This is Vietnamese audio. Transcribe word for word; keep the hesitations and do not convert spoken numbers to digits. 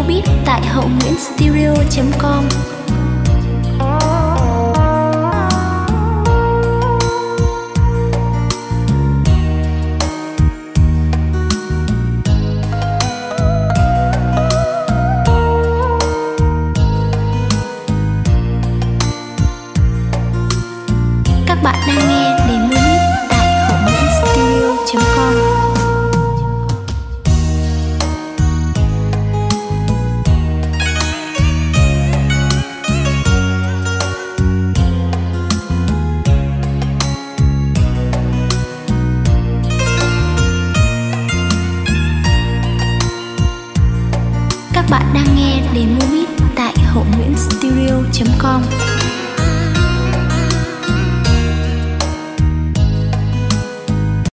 demo beat tại hậu nguyễn studio chấm com. Các bạn đang nghe demo beat tại hậu nguyễn studio chấm com. Các bạn đang nghe demo beat tại hậu nguyễn studio chấm com.